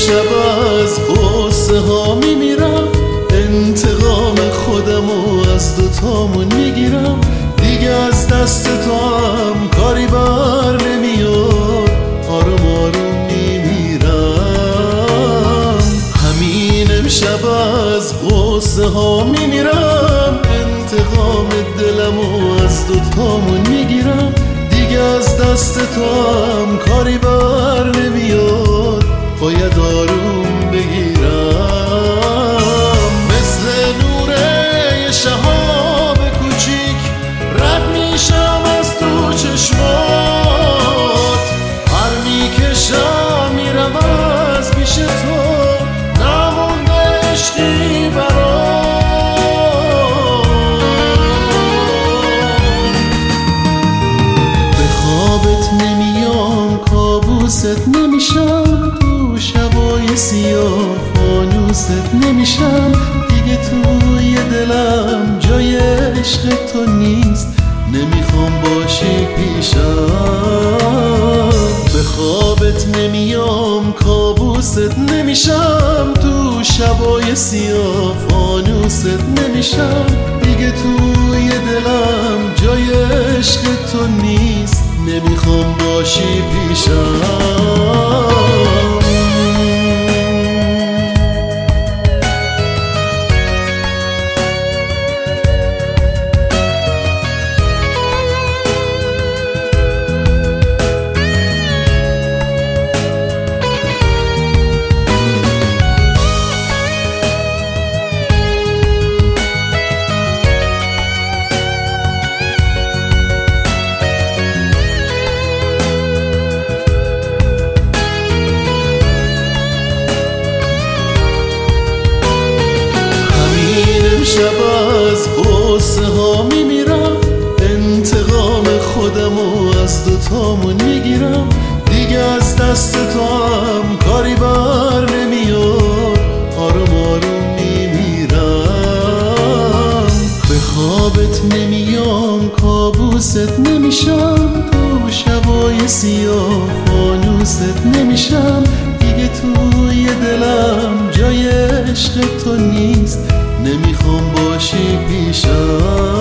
امشب از قصه ها میمیرم، انتقام خودمو از دوتامون میگیرم. دیگه از دست تو هم کاری بر نمیاد، آروم آروم میمیرم. همین امشب از قصه ها میمیرم، انتقام دلمو از دوتامون میگیرم. دیگه از دست تو هم کاری بر نمیاد، باید آروم بگیرم. مثل نور یه شهاب کوچیک رد میشم از تو چشمات، هر میکشم میرم از پیش تو، نمونده عشقی برات. به خوابت نمیام، کابوست نمیشم، تو شبای سیاه فانوست نمیشم. دیگه توی دلم جای عشق تو نیست، نمیخوام باشی پیشم. به خوابت نمیام، کابوست نمیشم، تو شبای سیاه فانوست نمیشم. دیگه توی دلم جای عشق تو نیست، نمیخوام باشی پیشم. امشب از قصه ها میمیرم، انتقام خودمو از دوتامون میگیرم. دیگه از دست تو هم کاری بر نمیاد، آروم آروم میمیرم. به خوابت نمیام، کابوست نمیشم، تو شبای سیاه فانوست نمیشم. دیگه توی دلم جای عشق تو نیست، نمیخوام باشی پیشم.